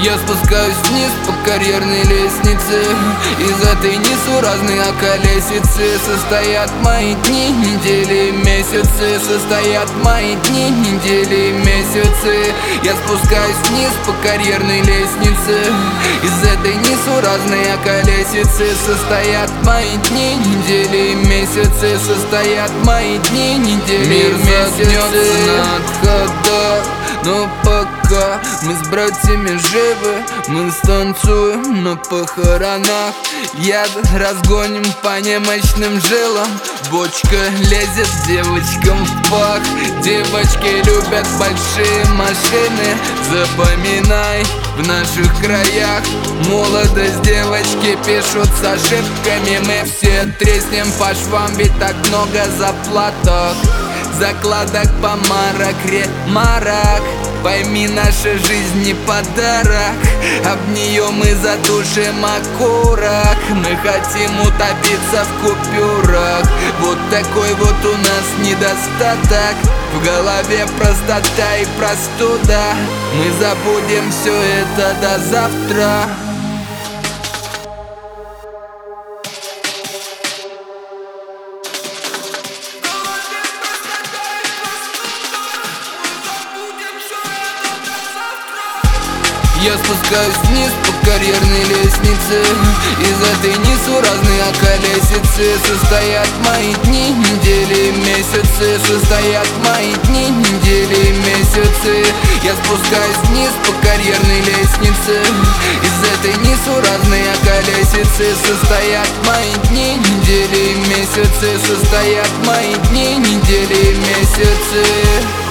Я спускаюсь вниз по карьерной лестнице. Из этой несуразной околесицы состоят мои дни, недели, месяцы. Состоят мои дни, недели, месяцы. Я спускаюсь вниз по карьерной лестнице. Из этой несуразной околесицы состоят мои дни, недели, месяцы. Состоят мои дни, недели, месяцы. На отходах, но пока мы с братьями живы, мы станцуем на похоронах. Яд разгоним по немощным жилам. Бочка лезет девочкам в пах. Девочки любят большие машины. Запоминай, в наших краях молодость девочки пишут с ошибками. Мы все треснем по швам, ведь так много заплаток. Закладок, помарок, ремарок. Пойми, наша жизнь не подарок. Об нее мы задушим окурок. Мы хотим утопиться в купюрах. Вот такой вот у нас недостаток. В голове простота и простуда. Мы забудем все это до завтра. Я спускаюсь вниз по карьерной лестнице. Из этой несуразной околесицы состоят мои дни, недели, месяцы. Состоят мои дни, недели, месяцы. Я спускаюсь вниз по карьерной лестнице. Из этой несуразной околесицы состоят мои дни, недели, месяцы. Состоят мои дни, недели, месяцы.